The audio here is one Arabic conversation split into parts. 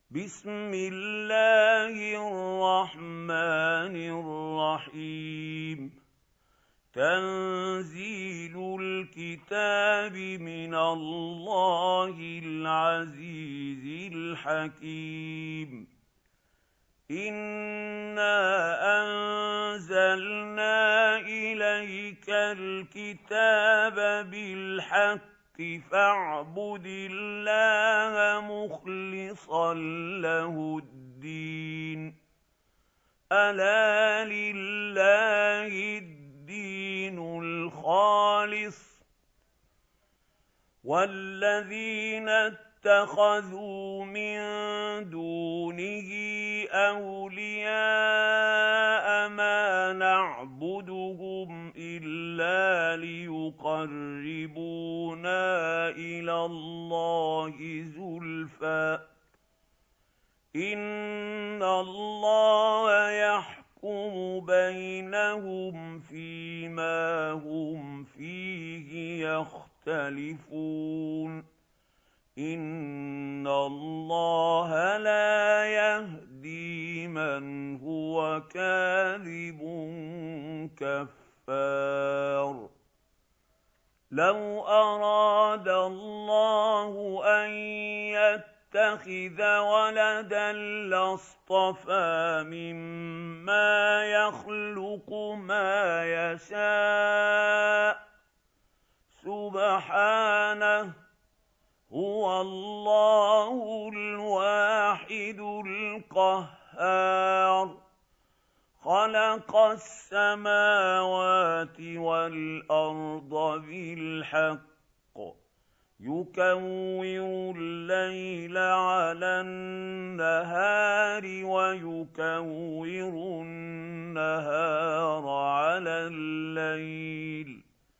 بسم الله الرحمن الرحيم. تنزيل الكتاب من الله العزيز الحكيم. إنا أنزلنا إليك الكتاب بالحق فاعبد الله مخلصا له الدين. ألا لله الدين الخالص، والذين اتخذوا من دونه أولياء ما نعبدهم إلا ليقربونا إلى الله زلفى إن الله يحكم بينهم فيما هم فيه يختلفون. إن الله لا يهدي من هو كاذب كفار. لو أراد الله أن يتخذ ولدا لاصطفى مما يخلق ما يشاء سبحانه، هو الله الواحد القهار. خلق السماوات والأرض بالحق يكور الليل على النهار ويكور النهار على الليل،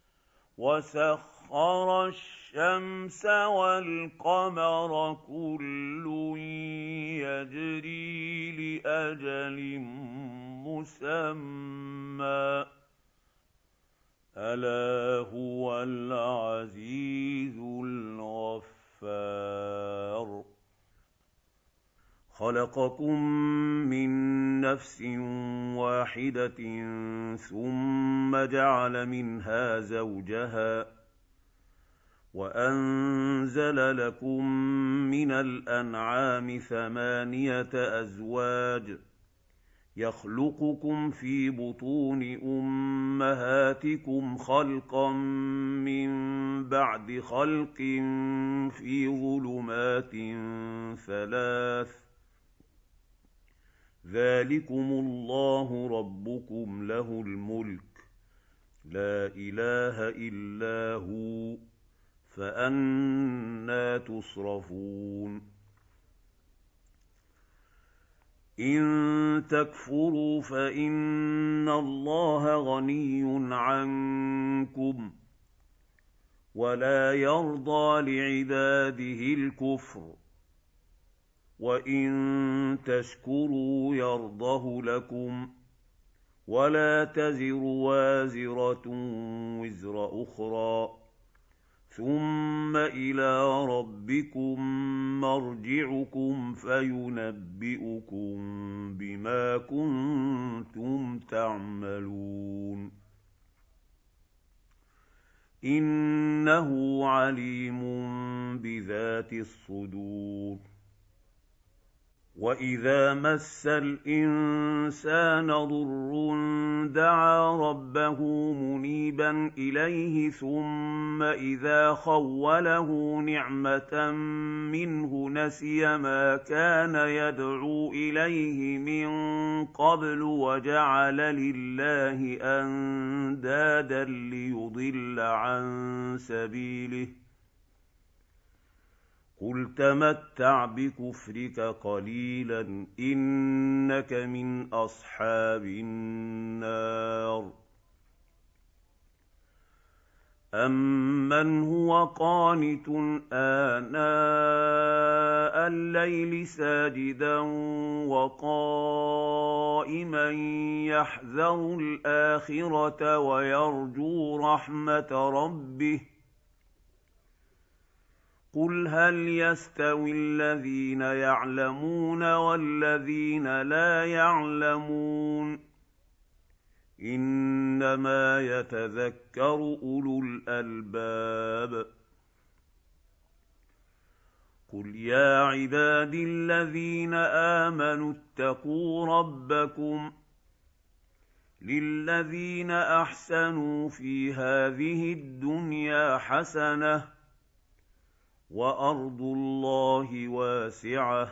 وسخر الشمس والقمر كل يجري لأجل مسمى، ألا هو العزيز الغفار. خلقكم من نفس واحدة ثم جعل منها زوجها وأنزل لكم من الأنعام 8 أزواج يخلقكم في بطون أمهاتكم خلقا من بعد خلق في ظلمات 3. ذلكم الله ربكم له الملك لا إله إلا هو، فأنى تصرفون. إن تكفروا فإن الله غني عنكم ولا يرضى لعباده الكفر، وإن تشكروا يرضه لكم ولا تزر وازرة وزر أخرى، ثم إلى ربكم مرجعكم فينبئكم بما كنتم تعملون. إنه عليم بذات الصدور. وإذا مس الإنسان ضر دعا ربه منيبا إليه ثم إذا خوله نعمة منه نسي ما كان يدعو إليه من قبل وجعل لله أندادا ليضل عن سبيله. قل تمتع بكفرك قليلا إنك من أصحاب النار. أمن هو قانت آناء الليل ساجدا وقائما يحذر الآخرة ويرجو رحمة ربه قُلْ هَلْ يَسْتَوِي الَّذِينَ يَعْلَمُونَ وَالَّذِينَ لَا يَعْلَمُونَ ۗ إِنَّمَا يَتَذَكَّرُ أُولُو الْأَلْبَابِ. قُلْ يَا عِبَادِي الَّذِينَ آمَنُوا اتَّقُوا رَبَّكُمْ لِلَّذِينَ أَحْسَنُوا فِي هَٰذِهِ الدُّنْيَا حَسَنَةٌ ۗ وَأَرْضُ اللَّهِ وَاسِعَةٌ ۗ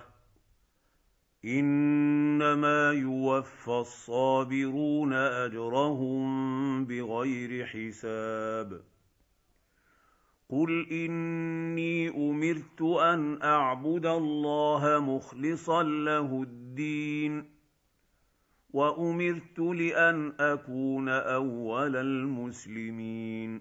إِنَّمَا يُوَفَّى الصَّابِرُونَ أَجْرَهُم بِغَيْرِ حِسَابٍ. قُلْ إِنِّي أُمِرْتُ أَنْ أَعْبُدَ اللَّهَ مُخْلِصًا لَّهُ الدِّينَ، وَأُمِرْتُ لِأَنْ أَكُونَ أَوَّلَ الْمُسْلِمِينَ.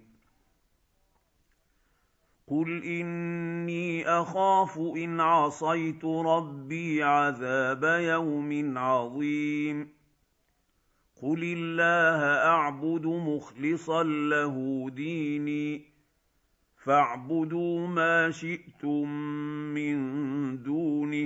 قُلْ إِنِّي أَخَافُ إِنْ عَصَيْتُ رَبِّي عَذَابَ يَوْمٍ عَظِيمٍ. قُلِ اللَّهَ أَعْبُدُ مُخْلِصًا لَّهُ دِينِي، فَاعْبُدُوا مَا شِئْتُم مِّن دُونِهِ.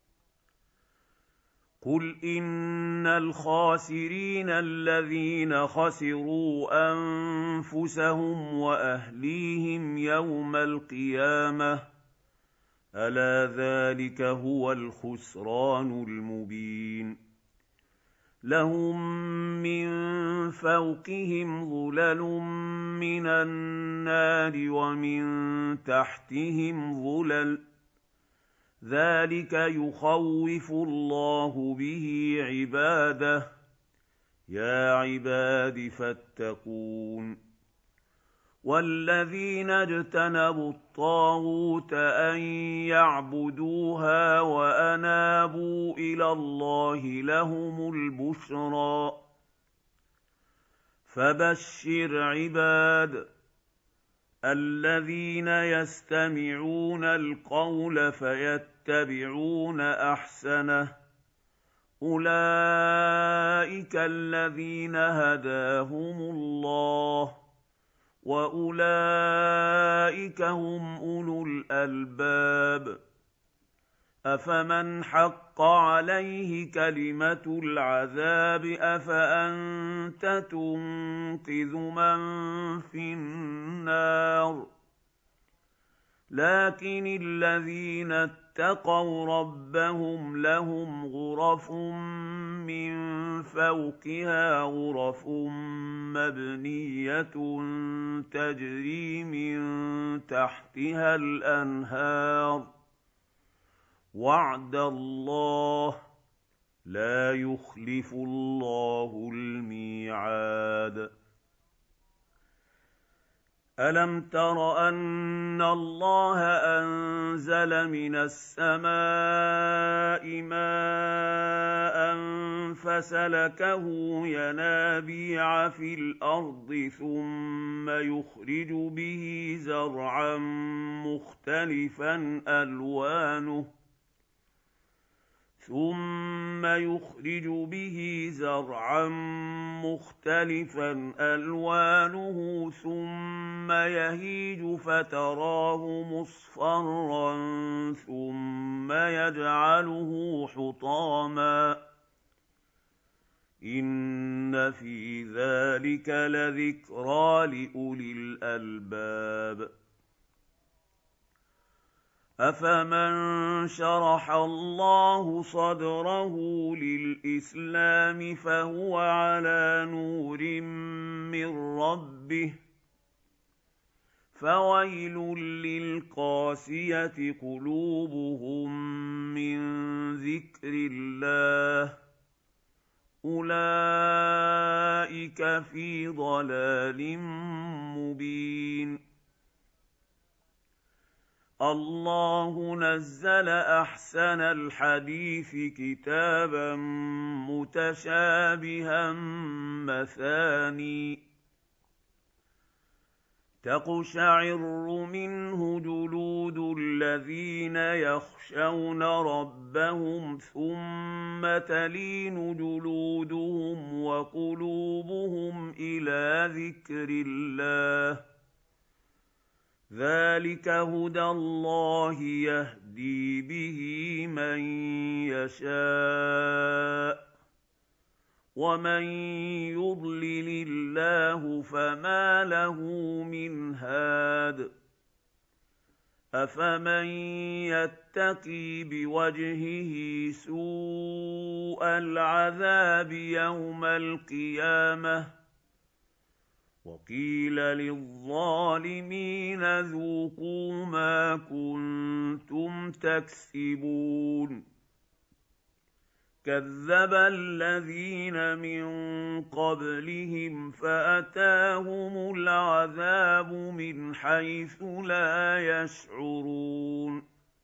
قُلْ إِنَّ الْخَاسِرِينَ الَّذِينَ خَسِرُوا أَنفُسَهُمْ وَأَهْلِيهِمْ يَوْمَ الْقِيَامَةِ ۗ أَلَا ذَٰلِكَ هُوَ الْخُسْرَانُ الْمُبِينُ. لَهُم مِّن فَوْقِهِمْ ظُلَلٌ مِّنَ النَّارِ وَمِن تَحْتِهِمْ ظُلَلٌ ۚ ذَٰلِكَ يُخَوِّفُ اللَّهُ بِهِ عِبَادَهُ ۚ يَا عِبَادِ فَاتَّقُونِ. وَالَّذِينَ اجْتَنَبُوا الطَّاغُوتَ أَن يَعْبُدُوهَا وَأَنَابُوا إِلَى اللَّهِ لَهُمُ الْبُشْرَىٰ. فَبَشِّرْ عِبَادِ الَّذِينَ يَسْتَمِعُونَ الْقَوْلَ فَيَتَّبِعُونَ أَحْسَنَهُ ۚ أُولَٰئِكَ الَّذِينَ هَدَاهُمُ اللَّهُ ۖ وَأُولَٰئِكَ هُمْ أُولُو الْأَلْبَابِ. أَفَمَنْ حَقَّ عَلَيْهِ كَلِمَةُ الْعَذَابِ أَفَأَنتَ تُنقِذُ مَن فِي النَّارِ. لَٰكِنِ الَّذِينَ اتَّقَوْا رَبَّهُمْ لَهُمْ غُرَفٌ مِّن فَوْقِهَا غُرَفٌ مَّبْنِيَّةٌ تَجْرِي مِن تَحْتِهَا الْأَنْهَارُ ۖ وَعْدَ اللَّهِ ۖ لَا يُخْلِفُ اللَّهُ الْمِيعَادَ. أَلَمْ تَرَ أَنَّ اللَّهَ أَنزَلَ مِنَ السَّمَاءِ مَاءً فَسَلَكَهُ يَنَابِيعَ فِي الْأَرْضِ ثُمَّ يُخْرِجُ بِهِ زَرْعًا مُّخْتَلِفًا أَلْوَانُهُ ثُمَّ يَهِيجُ فَتَرَاهُ مُصْفَرًّا ثُمَّ يَجْعَلُهُ حُطَامًا ۚ إِنَّ فِي ذَٰلِكَ لَذِكْرَىٰ لِأُولِي الْأَلْبَابِ. أَفَمَن شَرَحَ اللَّهُ صَدْرَهُ لِلْإِسْلَامِ فَهُوَ عَلَىٰ نُورٍ مِّن رَّبِّهِ ۚ فَوَيْلٌ لِّلْقَاسِيَةِ قُلُوبُهُم مِّن ذِكْرِ اللَّهِ ۚ أُولَٰئِكَ فِي ضَلَالٍ مُّبِينٍ. اللَّهُ نَزَّلَ أَحْسَنَ الْحَدِيثِ كِتَابًا مُّتَشَابِهًا مَّثَانِيَ تَقْشَعِرُّ مِنْهُ جُلُودُ الَّذِينَ يَخْشَوْنَ رَبَّهُمْ ثُمَّ تَلِينُ جُلُودُهُمْ وَقُلُوبُهُمْ إِلَىٰ ذِكْرِ اللَّهِ ۚ ذلك هدى الله يهدي به من يشاء ومن يضلل الله فما له من هاد أفمن يتقي بوجهه سوء العذاب يوم القيامة وقيل للظالمين ذوقوا ما كنتم تكسبون كذب الذين من قبلهم فأتاهم العذاب من حيث لا يشعرون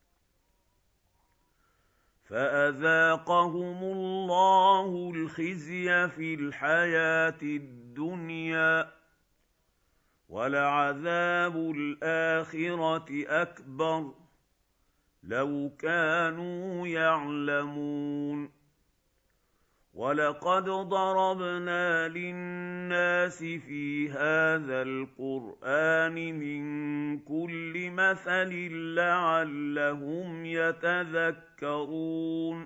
فأذاقهم الله الخزي في الحياة الدنيا ولعذاب الآخرة أكبر لو كانوا يعلمون ولقد ضربنا للناس في هذا القرآن من كل مثل لعلهم يتذكرون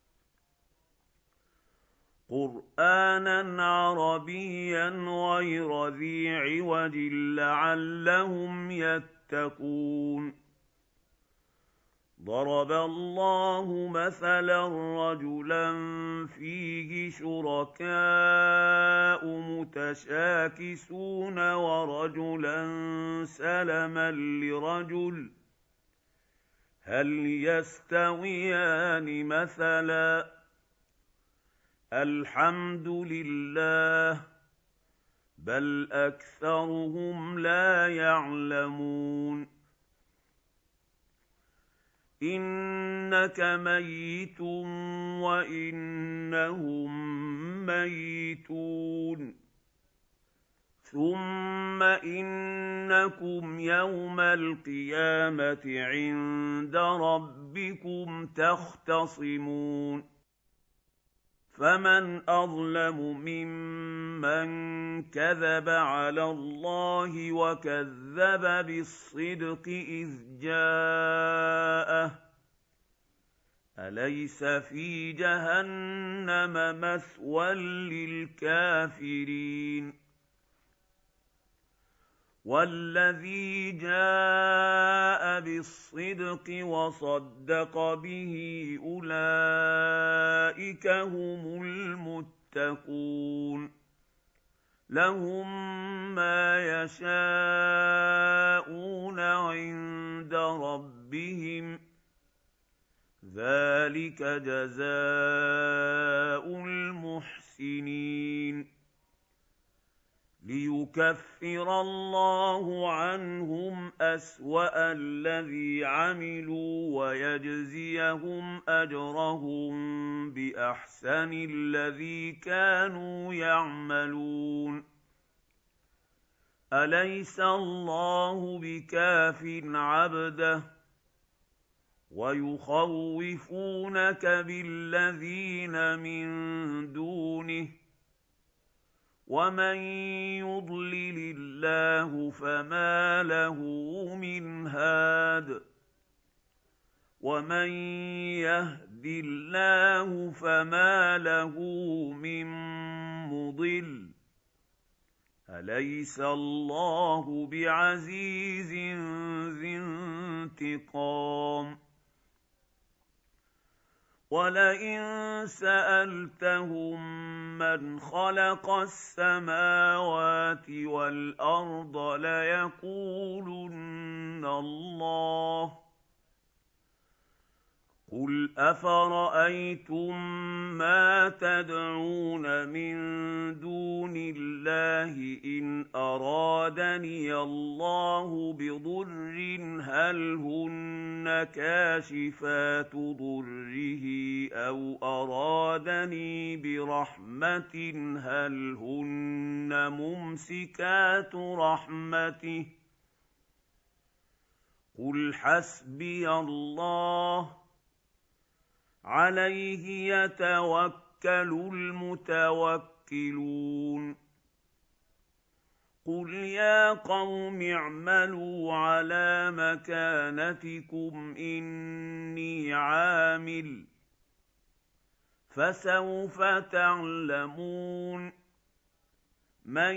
قرآنا عربيا غير ذي عوج لعلهم يتقون ضرب الله مثلا رجلا فيه شركاء متشاكسون ورجلا سلما لرجل هل يستويان مثلا الحمد لله بل أكثرهم لا يعلمون إنك ميت وإنهم ميتون ثم إنكم يوم القيامة عند ربكم تختصمون فمن أظلم ممن كذب على الله وكذب بالصدق إذ جاءه أليس في جهنم مثوى للكافرين والذي جاء بالصدق وصدق به أولئك هم المتقون لهم ما يشاءون عند ربهم ذلك جزاء المحسنين ليكفر الله عنهم أسوأ الذي عملوا ويجزيهم أجرهم بأحسن الذي كانوا يعملون أليس الله بكاف عبده ويخوفونك بالذين من دونه ومن يضلل الله فما له من هاد ومن يهد الله فما له من مضل أليس الله بعزيز ذي انتقام ولئن سألتهم من خلق السماوات والأرض ليقولن الله قل أفرأيتم ما تدعون من دون الله إن أرادني الله بضر هل هن كاشفات ضره أو أرادني برحمة هل هن ممسكات رحمته قل حسبي الله عليه يتوكل المتوكلون قل يا قوم اعملوا على مكانتكم إني عامل فسوف تعلمون من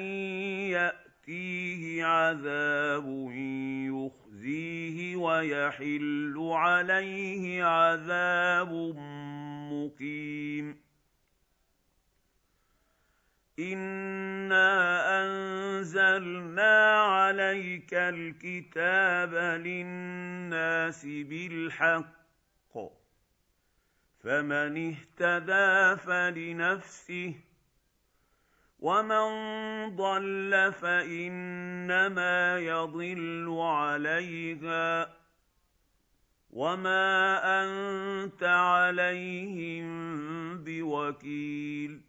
يأتيه عذاب يخزيه ويحل عليه عذاب مقيم إنا أنزلنا عليك الكتاب للناس بالحق فمن اهتدى فلنفسه ومن ضل فإنما يضل عليها وما أنت عليهم بوكيل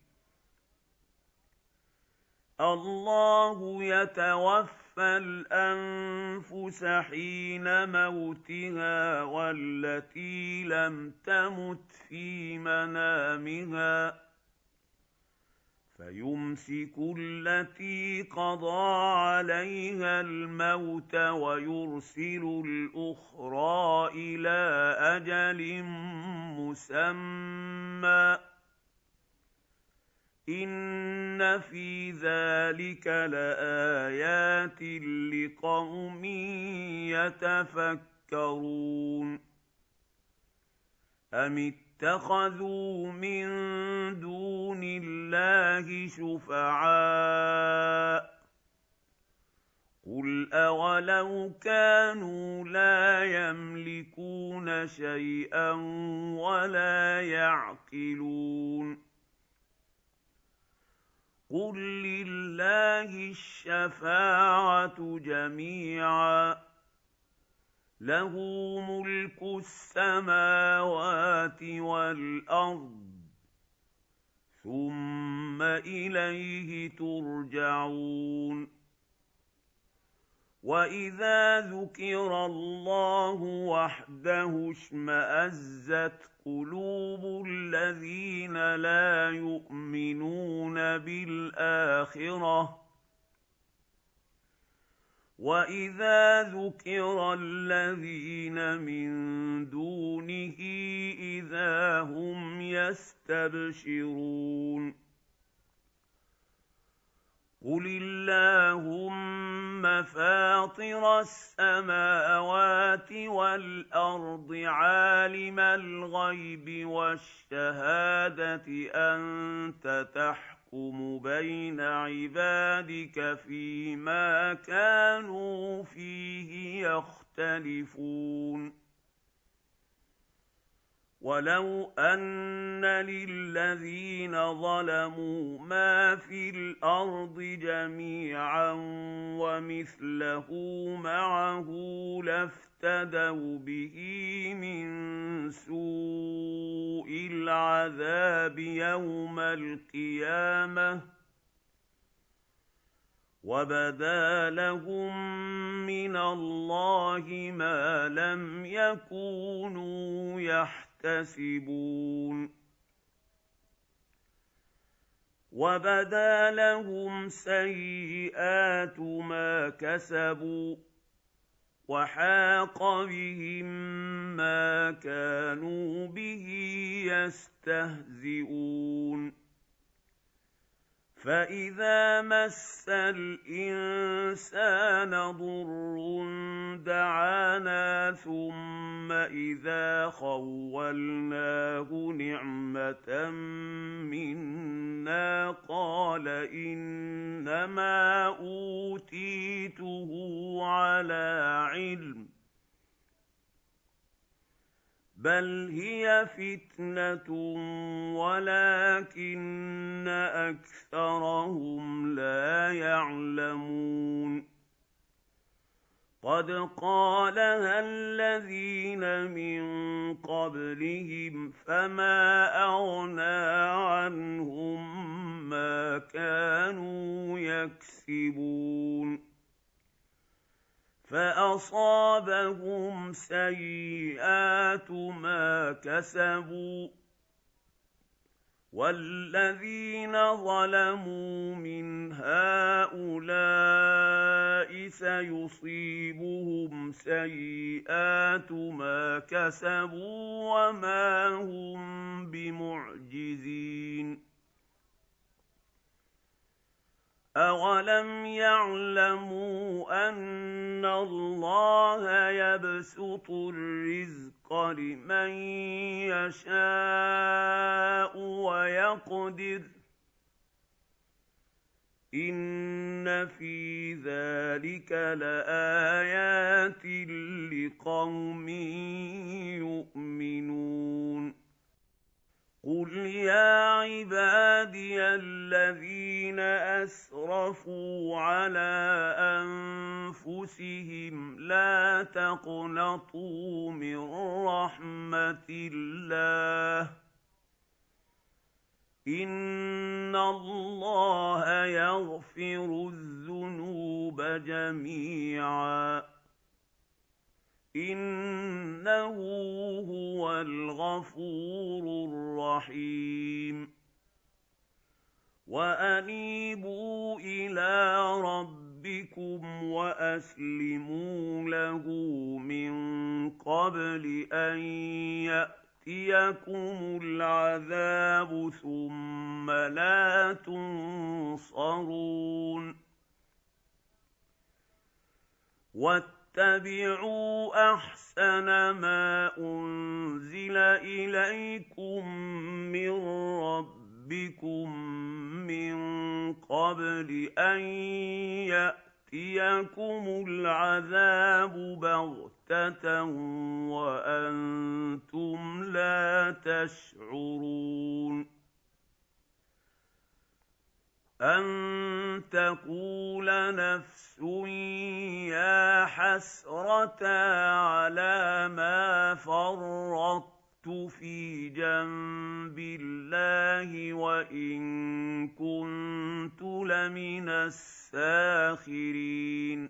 الله يتوفى الأنفس حين موتها والتي لم تمت في منامها فيمسك التي قضى عليها الموت ويرسل الأخرى إلى أجل مسمى إن في ذلك لآيات لقوم يتفكرون أم اتخذوا من دون الله شفعاء قل أولو كانوا لا يملكون شيئا ولا يعقلون قل لله الشفاعة جميعا له ملك السماوات والأرض ثم إليه ترجعون وإذا ذكر الله وحده اشمأزت قلوب الذين لا يؤمنون بالآخرة وإذا ذكر الذين من دونه إذا هم يستبشرون قل اللهم فاطر السماوات والأرض عالم الغيب والشهادة أنت تحكم بين عبادك فيما كانوا فيه يختلفون ولو أن للذين ظلموا ما في الأرض جميعا ومثله معه لافتدوا به من سوء العذاب يوم القيامة وبدا لهم من الله ما لم يكونوا يحتسبون وبدا لهم سيئات ما كسبوا وحاق بهم ما كانوا به يستهزئون فإذا مس الإنسان ضر دعانا ثم إذا خولناه نعمة منا قال إنما أوتيته على علم بل هي فتنة ولكن أكثرهم لا يعلمون قد قالها الذين من قبلهم فما أغنى عنهم ما كانوا يكسبون فأصابهم سيئات ما كسبوا وَالَّذِينَ ظَلَمُوا مِنْ هَٰؤُلَاءِ سَيُصِيبُهُمْ سَيِّئَاتُ مَا كَسَبُوا وَمَا هُم بِمُعْجِزِينَ أَوَلَمْ يَعْلَمُوا أَنَّ اللَّهَ يَبْسُطُ الرِّزْقَ لِمَن يَشَاءُ وَيَقْدِرُ ۚ إِنَّ فِي ذَٰلِكَ لَآيَاتٍ لِّقَوْمٍ يُؤْمِنُونَ قُلْ يَا عِبَادِيَ الَّذِينَ أَسْرَفُوا عَلَىٰ أَنفُسِهِمْ لَا تَقْنَطُوا مِن رَّحْمَةِ اللَّهِ ۚ إِنَّ اللَّهَ يَغْفِرُ الذُّنُوبَ جَمِيعًا ۚ إِنَّهُ هُوَ الْغَفُورُ الرَّحِيمُ وَأَنِيبُوا إِلَىٰ رَبِّكُمْ وَأَسْلِمُوا لَهُ مِن قَبْلِ أَن يَأْتِيَكُمُ الْعَذَابُ ثُمَّ لَا تُنصَرُونَ وَاتَّبِعُوا أَحْسَنَ مَا أُنزِلَ إِلَيْكُم مِّن رَّبِّكُم مِّن قَبْلِ أَن يَأْتِيَكُمُ الْعَذَابُ بَغْتَةً وَأَنتُمْ لَا تَشْعُرُونَ أَن تَقُولَ نَفْسٌ يَا حَسْرَتَا عَلَىٰ مَا فَرَّطتُ فِي جَنبِ اللَّهِ وَإِن كُنتُ لَمِنَ السَّاخِرِينَ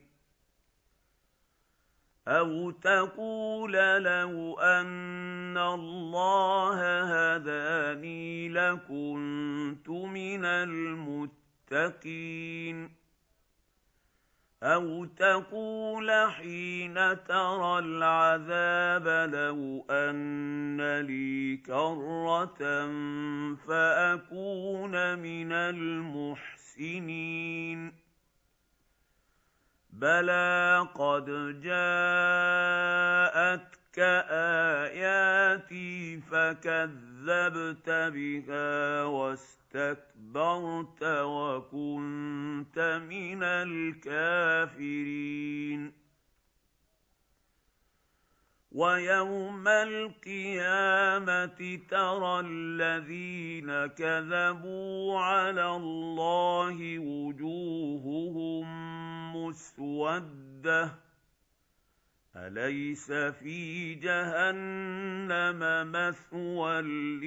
أَوْ تَقُولَ لَوْ أَنَّ اللَّهَ هَدَانِي لَكُنتُ مِنَ الْمُتَّقِينَ أَوْ تَقُولَ حِينَ تَرَى الْعَذَابَ لَوْ أَنَّ لِي كَرَّةً فَأَكُونَ مِنَ الْمُحْسِنِينَ بَلَىٰ قَدْ جَاءَتْكَ آيَاتِي فَكَذَّبْتَ بِهَا وَاسْتَكْبَرْتَ وَكُنتَ مِنَ الْكَافِرِينَ وَيَوْمَ الْقِيَامَةِ تَرَى الَّذِينَ كَذَبُوا عَلَى اللَّهِ وُجُوهُهُم مُّسْوَدَّةٌ ۚ أَلَيْسَ فِي جَهَنَّمَ مَثْوًى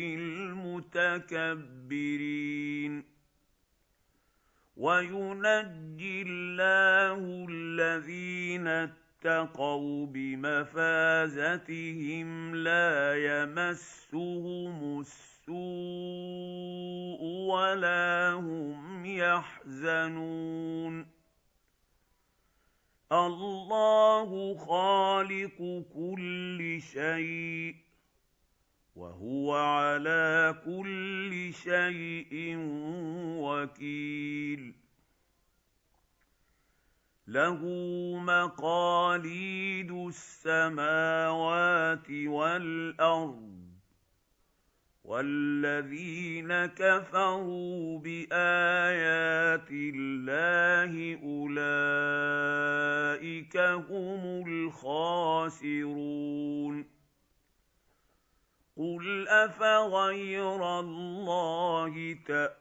لِّلْمُتَكَبِّرِينَ وَيُنَجِّي اللَّهُ الَّذِينَ اتَّقَوْا بِمَفَازَتِهِمْ لَا يَمَسُّهُمُ السُّوءُ وَلَا هُمْ يَحْزَنُونَ اللَّهُ خَالِقُ كُلِّ شَيْءٍ وَهُوَ عَلَىٰ كُلِّ شَيْءٍ وَكِيلٌ لَّهُ مَقَالِيدُ السَّمَاوَاتِ وَالْأَرْضِ ۗ وَالَّذِينَ كَفَرُوا بِآيَاتِ اللَّهِ أُولَٰئِكَ هُمُ الْخَاسِرُونَ قُلْ أَفَغَيْرَ اللَّهِ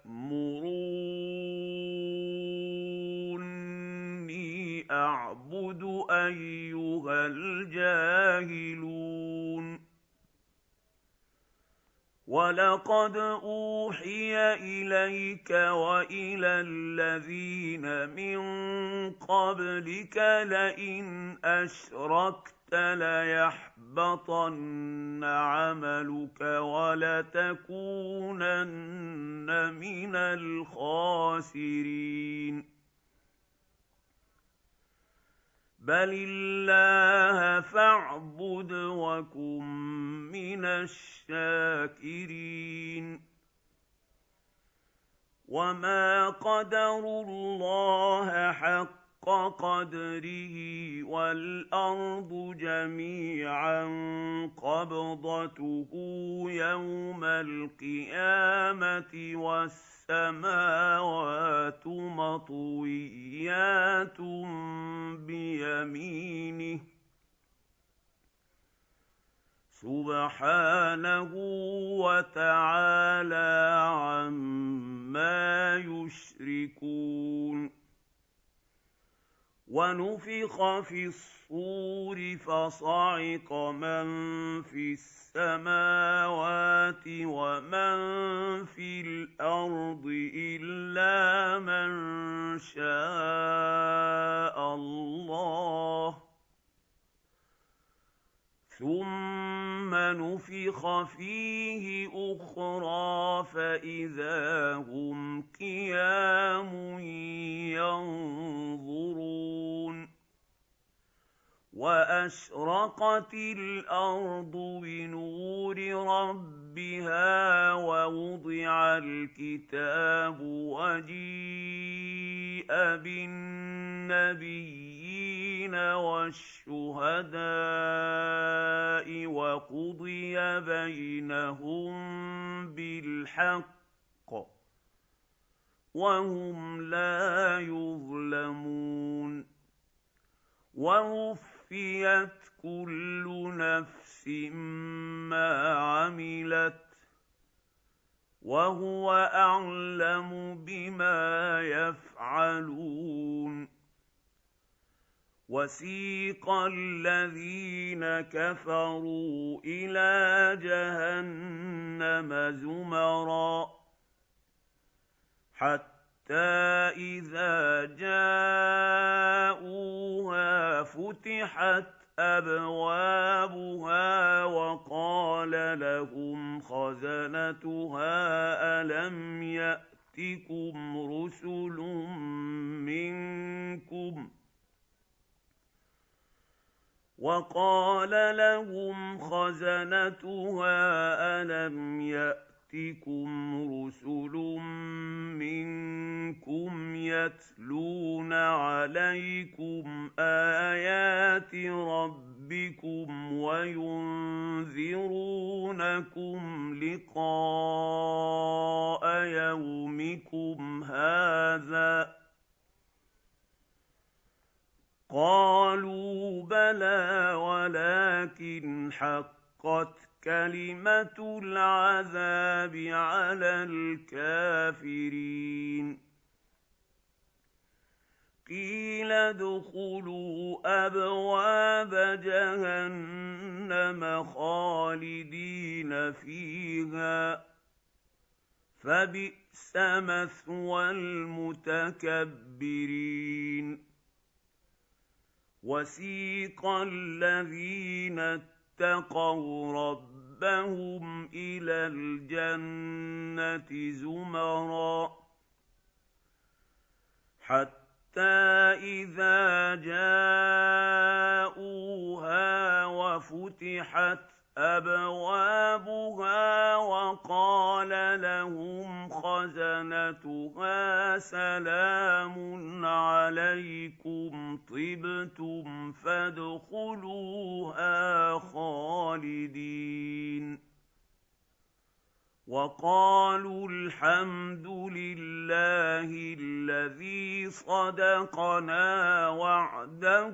تَأْمُرُونِّي أَعْبُدُ أَيُّهَا الْجَاهِلُونَ وَلَقَدْ أُوحِيَ إِلَيْكَ وَإِلَى الَّذِينَ مِن قَبْلِكَ لَئِنْ أَشْرَكْتَ ليحبطن عملك ولتكونن من الخاسرين بل الله فاعبد وكن من الشاكرين وما قدروا الله حق قدره والأرض جميعا قبضته يوم القيامة والسماوات مطويات بيمينه سبحانه وتعالى عما يشركون ونفخ في الصور فصعق من في السماوات ومن في الأرض إلا من شاء الله ثم نفخ فيه أخرى فإذا هم قيام ينظرون وأشرقت الأرض بنور ربها ووضع الكتاب وجيء بالنبيين والشهداء وقضي بينهم بالحق وهم لا يظلمون ووفيت كل نفس ما عملت وهو أعلم بما يفعلون وسيق الذين كفروا إلى جهنم زمرا حتى إذا جاءوها فتحت أبوابها وقال لهم خزنتها ألم يأتكم رسل منكم ألم يأتكم رسل منكم يتلون عليكم آيات ربكم وينذرونكم لقاء يومكم هذا قالوا بلى ولكن حقت كلمة العذاب على الكافرين قيل ادخلوا أبواب جهنم خالدين فيها فبئس مثوى المتكبرين وسيق الذين اتقوا ربهم إلى الجنة زمرا حتى إذا جاءوها وفتحت أبوابها وقال لهم خزنتها سلام عليكم طبتم فادخلوها خالدين وقالوا الحمد لله الذي صدقنا وعده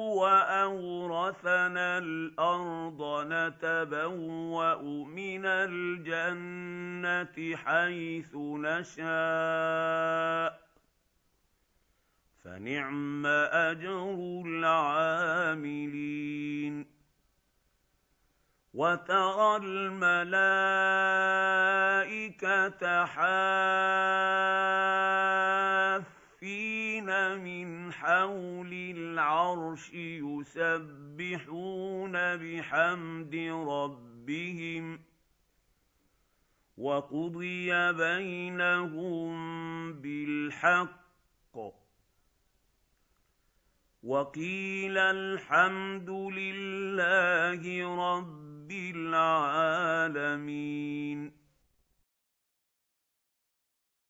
وأورثنا الأرض نتبوأ من الجنة حيث نشاء فنعم أجر العاملين وترى الملائكة حافين من حق حول العرش يسبحون بحمد ربهم وقضي بينهم بالحق وقيل الحمد لله رب العالمين.